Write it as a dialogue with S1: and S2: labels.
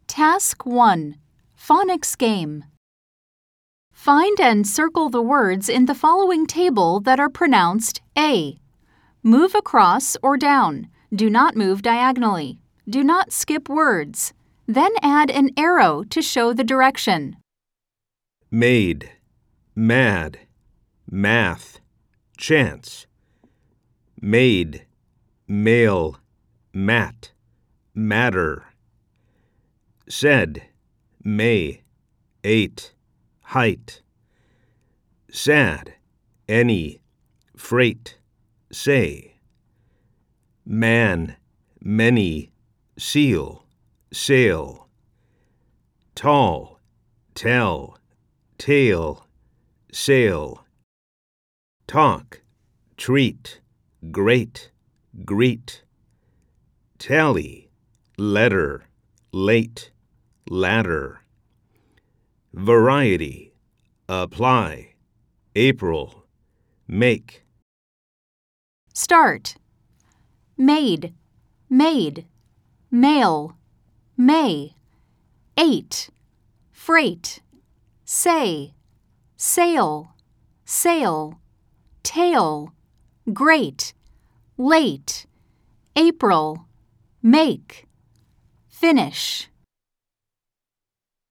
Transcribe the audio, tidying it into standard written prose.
S1: Task 1. Phonics Game. Find and circle the words in the following table that are pronounced A. Move across or down. Do not move diagonally. Do not skip words. Then add an arrow to show the direction.
S2: Made, mad, math, chance. Made, male, mat, matter. Said, may, ate, height. Sad, any, freight, say. Man, many, seal, sail. Tall, tell, tail, sail. Talk, treat, great, greet. Tally, letter, late, ladder. Variety, apply, April, make.
S1: Start. Made, made, mail, may. Ate, freight, say, sail, sail, tail, great, late, April, make, finish.